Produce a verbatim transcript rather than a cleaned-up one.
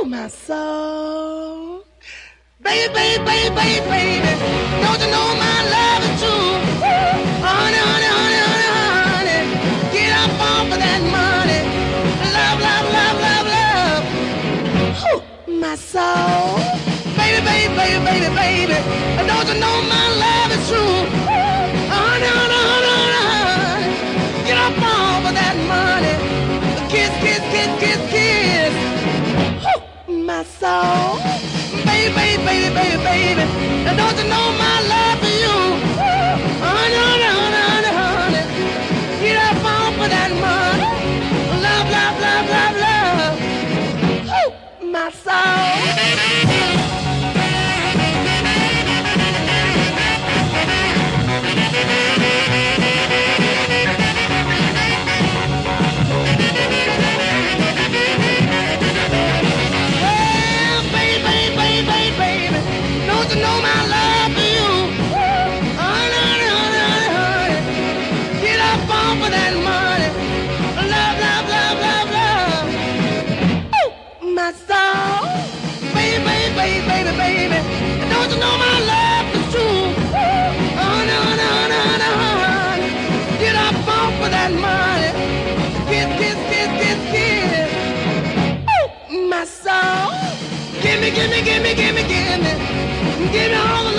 my soul. Baby, baby, baby, baby, baby, don't you know my love is true? Honey, honey, honey, honey, honey, get up off of that money. Love, love, love, love, love. Whew, my soul. Baby, baby, baby, baby, baby, don't you know my love is true? Honey, honey, honey, honey, honey, get up off of that money. Kiss, kiss, kiss, kiss, kiss. Whew, my soul. Baby, baby, baby, baby, baby, don't you know my love for you? Honey, honey, honey, honey, honey, get up off of that money. Love, love, love, love, love. Whew, my soul. Don't you know my love for you? Honey, honey, honey, honey, honey, get up off of that money. Love, love, love, love, love. Ooh, my soul. Baby, baby, baby, baby, baby, don't you know my love is true? Honey, honey, honey, honey, honey, get up off of that money. Kiss, kiss, kiss, kiss, kiss. Ooh, my soul. Gimme, gimme, gimme, gimme, gimme. Give me all the